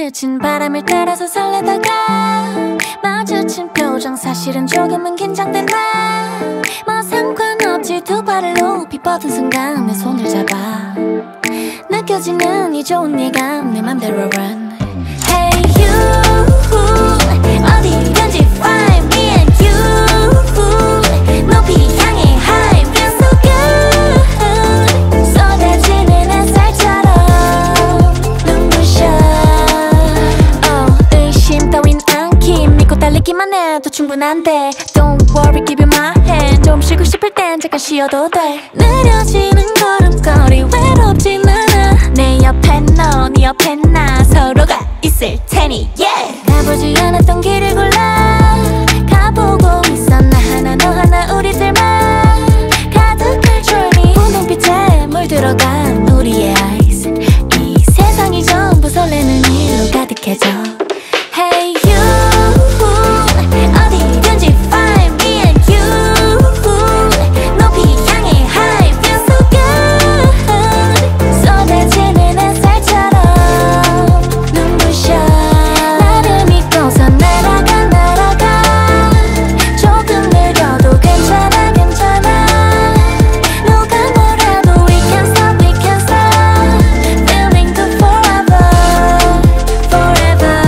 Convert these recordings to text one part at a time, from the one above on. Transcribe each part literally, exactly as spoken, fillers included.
스친 바람을 따라서 설레다가 마주친 표정 사실은 조금은 긴장된 나뭐 상관없지 두 발을 높이 뻗은 순간 내 손을 잡아 느껴지는 이 좋은 예감 내 맘대로 run. Hey you 어디든지 find me and you 높이 향해 high feel so good 쏟아지는 햇살처럼 눈부셔. oh, 의심 따윈 않기 믿고 달리기만 해도 충분한데 Don't worry give you my hand 좀 쉬고 싶을 땐 잠깐 쉬어도 돼. 느려지는 걸음걸이 외롭진 않아 내 옆에 너 네 옆에 나 서로가 있을 테니 yeah. 가보지 않았던 길을 골라 가보고 있어 나 하나 너 하나 우리들만 가득할 journey 분홍빛에 물들어간 우리의 eyes 이 세상이 전부 설레는 일로 가득해져. Hey you 어디든지 find me and you 높이 향해 high feel so good 쏟아지는 햇살처럼 눈부셔. 나를 믿고서 날아가 날아가 조금 느려도 괜찮아 괜찮아 누가 뭐라도 we can't stop we can't stop feeling good forever forever.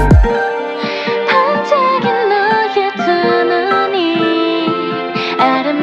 반짝인 너의 두 눈이 아름